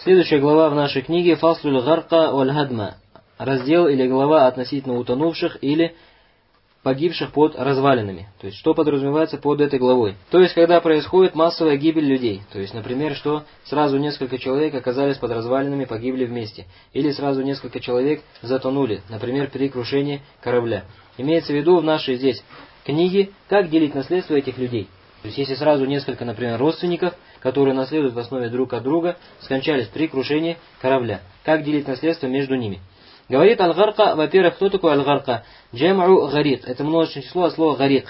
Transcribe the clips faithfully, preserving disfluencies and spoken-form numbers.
Следующая глава в нашей книге «Фаслуль гарка валь хадма». Раздел или глава относительно утонувших или погибших под развалинами. То есть, что подразумевается под этой главой. То есть, когда происходит массовая гибель людей. То есть, например, что сразу несколько человек оказались под развалинами, погибли вместе. Или сразу несколько человек затонули. Например, при крушении корабля. Имеется в виду в нашей здесь книге, как делить наследство этих людей. То есть, если сразу несколько, например, родственников, которые наследуют в основе друг от друга, скончались при крушении корабля. Как делить наследство между ними. Говорит аль-гарка, во-первых, кто такой аль-гарка? Джам'у гарик. Это множественное число от слова гарик.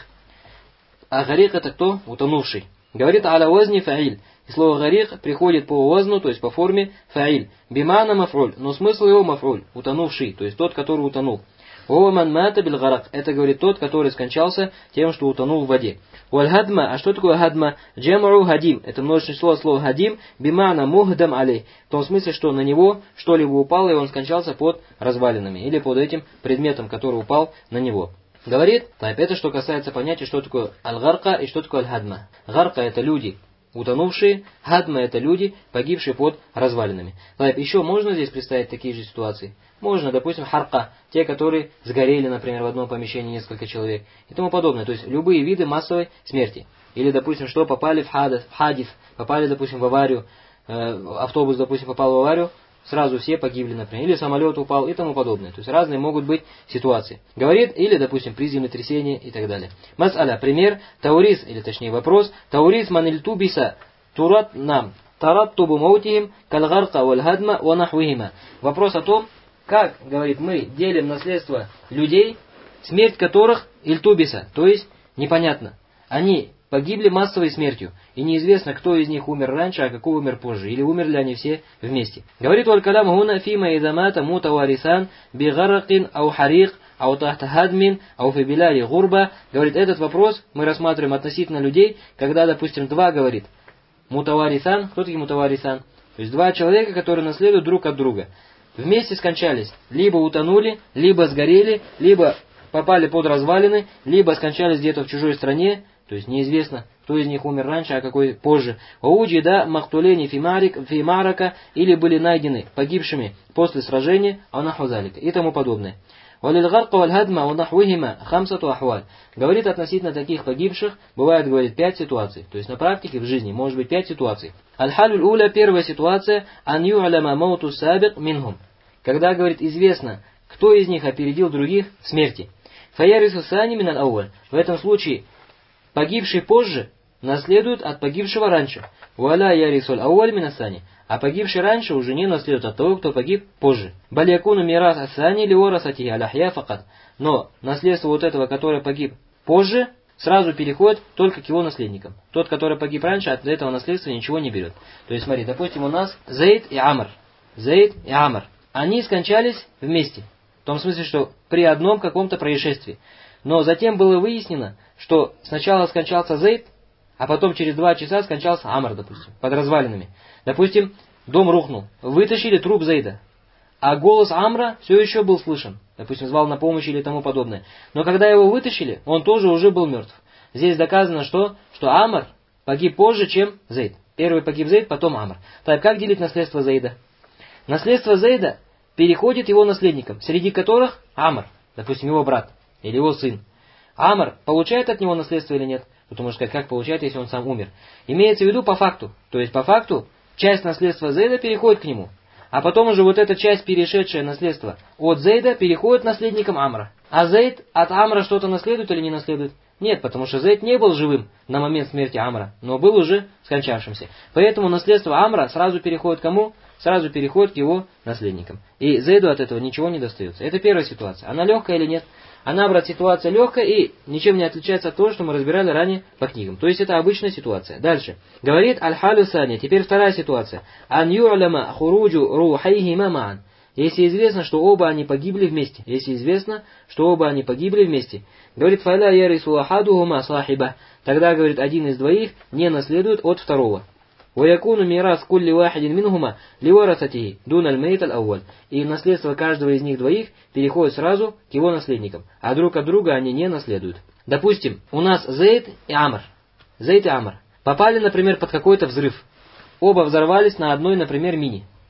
А гарик это кто? Утонувший. Говорит аля вазни фаиль. И слово гарик приходит по вазну, то есть по форме фаиль. Бимана мафруль. Но смысл его мафруль. Утонувший. То есть тот, который утонул. Оман мата бил гарак. Это говорит тот, который скончался тем, что утонул в воде. Уаль-хадма. А что такое хадма? Джам'у гадим. Это множественное число от слова гадим. Бимана мухдам алей. В том смысле, что на него что-либо упало, и он скончался под развалинами. Или под этим предметом, который упал на него. Говорит, это что касается понятия, что такое аль-гарка и что такое аль-хадма. Гарка это люди утонувшие, хадма это люди, погибшие под развалинами. Еще можно здесь представить такие же ситуации? Можно, допустим, харка, те, которые сгорели, например, в одном помещении несколько человек и тому подобное. То есть любые виды массовой смерти. Или, допустим, что попали в хадис, в хадис, попали, допустим, в аварию, э, автобус, допустим, попал в аварию, сразу все погибли, например, или самолет упал и тому подобное. То есть разные могут быть ситуации. Говорит, или, допустим, при землетрясении и так далее. Мас'аля, пример, таурис, или точнее вопрос, таурис манильтубиса турат нам, тараттубу маутихим, калгарка валь-хадма ва нахвихима. Вопрос о том, как, говорит, мы делим наследство людей, смерть которых ильтубиса, то есть непонятно. Они погибли массовой смертью, и неизвестно, кто из них умер раньше, а какой умер позже, или умерли они все вместе. Говорит валь-калям хуна фима идамата мутаварисан бигаракин ау харик ау тахта хадмин ау фибиляри гурба. Говорит, этот вопрос мы рассматриваем относительно людей, когда, допустим, два, говорит, мутаварисан, кто такие мутаварисан? То есть два человека, которые наследуют друг от друга. Вместе скончались, либо утонули, либо сгорели, либо попали под развалины, либо скончались где-то в чужой стране, то есть неизвестно, кто из них умер раньше, а какой позже. Оуджи да махтулени фимарака, или были найдены погибшими после сражения, анахузалика и тому подобное. Валильгарка вальхадма ванахвихима хамсату ахваль. Говорит относительно таких погибших, бывает, говорит, пять ситуаций. То есть на практике, в жизни, может быть пять ситуаций. Аль-халюль уля, первая ситуация, ан ю'ляма мауту сабик минхум. Когда, говорит, известно, кто из них опередил других в смерти. Фаярису сани миналь ауаль. В этом случае погибший позже наследует от погибшего раньше. Валя ярисуль ауаль минасани. А погибший раньше уже не наследует от того, кто погиб позже. Балякуну мирас асани лиорасати аляхья факат. Но наследство вот этого, который погиб позже, сразу переходит только к его наследникам. Тот, который погиб раньше, от этого наследства ничего не берет. То есть, смотри, допустим, у нас Зейд и Амр. Зейд и Амр. Они скончались вместе. В том смысле, что при одном каком-то происшествии. Но затем было выяснено, что сначала скончался Зейд, а потом через два часа скончался Амр, допустим, под развалинами. Допустим, дом рухнул, вытащили труп Зейда, а голос Амра все еще был слышен. Допустим, звал на помощь или тому подобное. Но когда его вытащили, он тоже уже был мертв. Здесь доказано, что, что Амр погиб позже, чем Зейд. Первый погиб Зейд, потом Амр. Так, как делить наследство Зейда? Наследство Зейда переходит его наследникам, среди которых Амр, допустим, его брат или его сын. Амр получает от него наследство или нет? Потому что как получает, если он сам умер? Имеется в виду по факту. То есть по факту часть наследства Зейда переходит к нему. А потом уже вот эта часть, перешедшая наследство от Зейда, переходит наследникам Амра. А Зейд от Амра что-то наследует или не наследует? Нет, потому что Зейд не был живым на момент смерти Амра, но был уже скончавшимся. Поэтому наследство Амра сразу переходит к кому? Сразу переходит к его наследникам. И Зейду от этого ничего не достается. Это первая ситуация. Она легкая или нет? Она, брат, ситуация легкая и ничем не отличается от того, что мы разбирали ранее по книгам. То есть это обычная ситуация. Дальше. Говорит аль-халю сани. Теперь вторая ситуация. Ан ю'ляма хуруджу рухайхима маан. Если известно, что оба они погибли вместе. Если известно, что оба они погибли вместе. Говорит, фаля ярису ахадухума сахиба. Тогда, говорит, один из двоих не наследует от второго. وَيَكُونُ مِيرَاثُ كُلِّ وَاحِدٍ مِّنْهُمَا لِوَرَثَتِهِ دُونَ الْمَيِّتِ الْأَوَّلِ. И наследство каждого из них двоих переходит сразу к его наследникам, а друг от друга они не наследуют. Допустим, у нас Зейд и Амр. Зейд и Амр попали, например, под какой-то взрыв. Оба взорвались на одной, например, мине.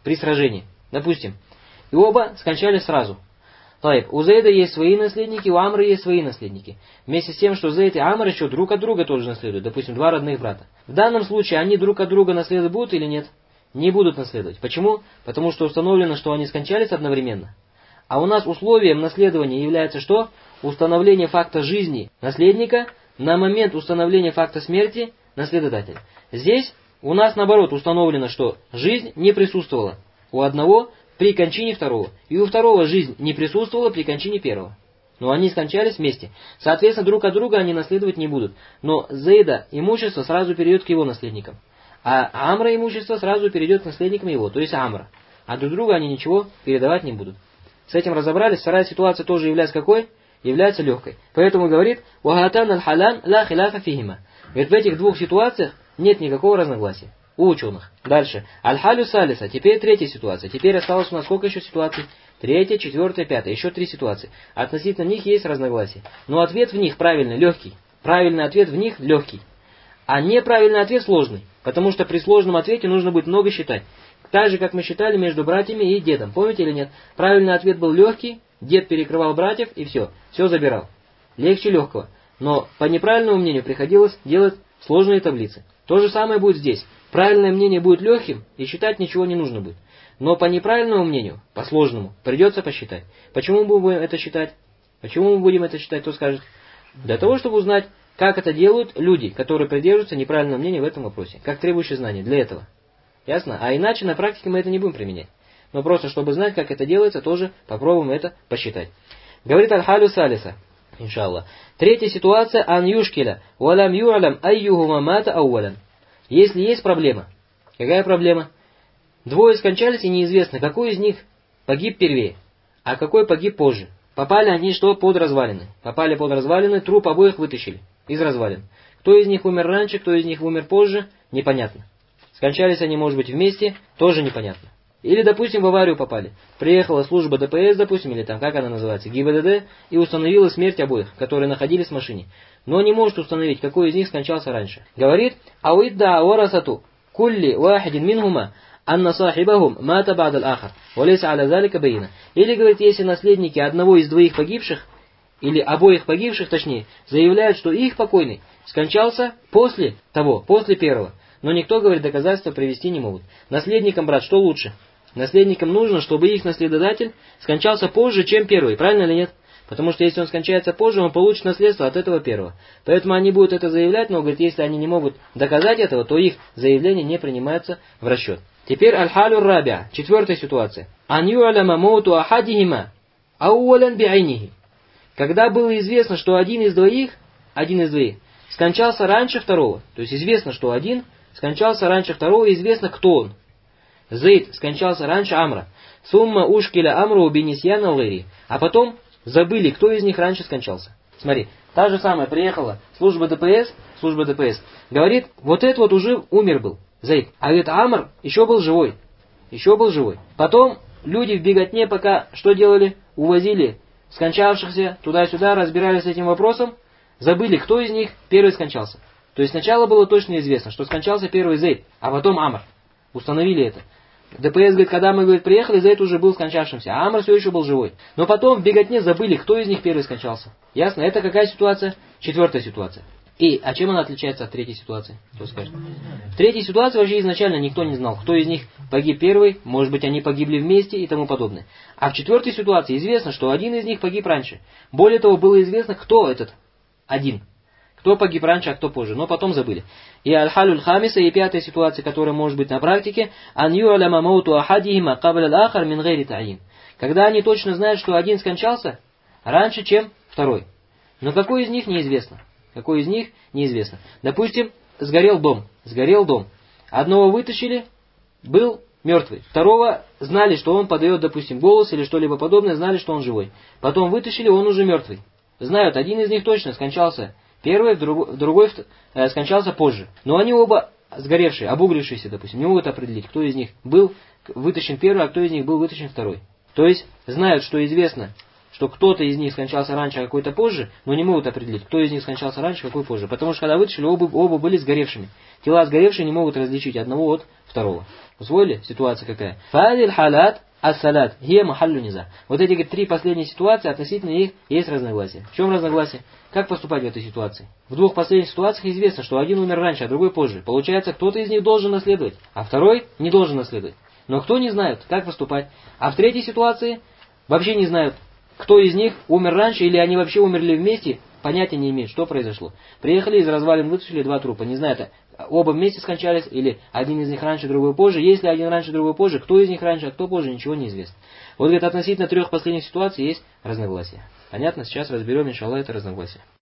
при сражении. Допустим, и оба скончались сразу. Таиб, у Зейда есть свои наследники, у Амра есть свои наследники. Вместе с тем, что Зейд и Амр еще друг от друга тоже наследуют. Допустим, два родных брата. В данном случае они друг от друга наследовать будут или нет? Не будут наследовать. Почему? Потому что установлено, что они скончались одновременно. А у нас условием наследования является что? Установление факта жизни наследника на момент установления факта смерти наследодателя. Здесь у нас наоборот установлено, что жизнь не присутствовала у одного при кончине второго. И у второго жизнь не присутствовала при кончине первого. Но они скончались вместе. Соответственно, друг от друга они наследовать не будут. Но Зейда имущество сразу перейдет к его наследникам. А Амра имущество сразу перейдет к наследникам его, то есть Амра. А друг друга они ничего передавать не будут. С этим разобрались. Вторая ситуация тоже является какой? Является легкой. Поэтому говорит, «Вахатан аль-халян ла хиляфа фихима». Ведь в этих двух ситуациях нет никакого разногласия у ученых. Дальше. Аль-халю салиса. Теперь третья ситуация. Теперь осталось у нас сколько еще ситуаций? Третья, четвертая, пятая. Еще три ситуации. Относительно них есть разногласия. Но ответ в них правильный, легкий. Правильный ответ в них легкий. А неправильный ответ сложный. Потому что при сложном ответе нужно будет много считать. Так же, как мы считали между братьями и дедом. Помните или нет? Правильный ответ был легкий. Дед перекрывал братьев и все. Все забирал. Легче легкого. Но по неправильному мнению приходилось делать сложные таблицы. То же самое будет здесь. Правильное мнение будет легким, и считать ничего не нужно будет. Но по неправильному мнению, по сложному, придется посчитать. Почему мы будем это считать? Почему мы будем это считать, кто скажет? Для того, чтобы узнать, как это делают люди, которые придерживаются неправильного мнения в этом вопросе. Как требующие знания. Для этого. Ясно? А иначе на практике мы это не будем применять. Но просто, чтобы знать, как это делается, тоже попробуем это посчитать. Говорит Аль-Халю Салиса. Иншаллах. Третья ситуация. Ан юшкиля. Валам юалям айюхума мата ауалян. Если есть проблема. Какая проблема? Двое скончались и неизвестно, какой из них погиб первее, а какой погиб позже. Попали они что? Под развалины. Попали под развалины, труп обоих вытащили из развалин. Кто из них умер раньше, кто из них умер позже, непонятно. Скончались они, может быть, вместе, тоже непонятно. Или, допустим, в аварию попали. Приехала служба ДПС, допустим, или там, как она называется, ГИБДД, и установила смерть обоих, которые находились в машине. Но не может установить, какой из них скончался раньше. Говорит, ауидда варасату кулли вахидин минхума анна сахибахум мата ба'даль ахар, валейса аля залика бейна. Или, говорит, если наследники одного из двоих погибших, или обоих погибших, точнее, заявляют, что их покойный скончался после того, после первого. Но никто, говорит, доказательства привести не могут. Наследникам, брат, что лучше? Наследникам нужно, чтобы их наследодатель скончался позже, чем первый. Правильно или нет? Потому что если он скончается позже, он получит наследство от этого первого. Поэтому они будут это заявлять, но, говорит, если они не могут доказать этого, то их заявление не принимается в расчет. Теперь аль-халю рабиа. Четвертая ситуация. Ан ю'аляма мауту ахадихима ауалян би'айнихи. Когда было известно, что один из двоих, один из двоих, скончался раньше второго. То есть известно, что один скончался раньше второго, и известно, кто он. Зейд скончался раньше Амра. Сумма ушкиля Амру бинисьяна лэри. А потом забыли, кто из них раньше скончался. Смотри, та же самая приехала служба ДПС, служба ДПС, говорит, вот этот вот уже умер был, Зейд. А говорит, Амр еще был живой. Еще был живой. Потом люди в беготне пока что делали? Увозили скончавшихся туда-сюда, разбирались с этим вопросом, забыли, кто из них первый скончался. То есть сначала было точно известно, что скончался первый Зейд, а потом Амр. Установили это. ДПС говорит, когда мы, говорит, приехали, Зейд уже был скончавшимся, а Амр все еще был живой. Но потом в беготне забыли, кто из них первый скончался. Ясно? Это какая ситуация? Четвертая ситуация. И, а чем она отличается от третьей ситуации? Кто скажет? В третьей ситуации вообще изначально никто не знал, кто из них погиб первый, может быть, они погибли вместе и тому подобное. А в четвертой ситуации известно, что один из них погиб раньше. Более того, было известно, кто этот один. Кто погиб раньше, а кто позже. Но потом забыли. И аль-халюль хамиса, и пятая ситуация, которая может быть на практике, ан ю'аляма мауту ахадихима кабля ал-ахар мин гайри та'ин. Когда они точно знают, что один скончался раньше, чем второй. Но какой из них неизвестно. Какой из них неизвестно. Допустим, сгорел дом. Сгорел дом. Одного вытащили, был мертвый. Второго знали, что он подает, допустим, голос или что-либо подобное, знали, что он живой. Потом вытащили, он уже мертвый. Знают, один из них точно скончался первый, другой э, скончался позже. Но они оба сгоревшие, обуглившиеся, допустим, не могут определить, кто из них был вытащен первый, а кто из них был вытащен второй. То есть знают, что известно, что кто-то из них скончался раньше, а какой-то позже, но не могут определить, кто из них скончался раньше, какой позже. Потому что когда вытащили, оба, оба были сгоревшими. Тела сгоревшие не могут различить одного от второго. Усвоили? Ситуация какая? Фадиль халат ас-салат хия махаллю низа. Вот эти говорит, три последние ситуации, относительно их есть разногласия. В чем разногласие? Как поступать в этой ситуации? В двух последних ситуациях известно, что один умер раньше, а другой позже. Получается, кто-то из них должен наследовать, а второй не должен наследовать. Но кто не знает, как поступать. А в третьей ситуации вообще не знают, кто из них умер раньше или они вообще умерли вместе, понятия не имеют, что произошло. Приехали из развалин, вытащили два трупа, не знают, оба вместе скончались или один из них раньше, другой позже. Если один раньше, другой позже, кто из них раньше, а кто позже, ничего не известно. Вот говорит, относительно трех последних ситуаций есть разногласия. Понятно? Сейчас разберем, иншаллах, это разногласие.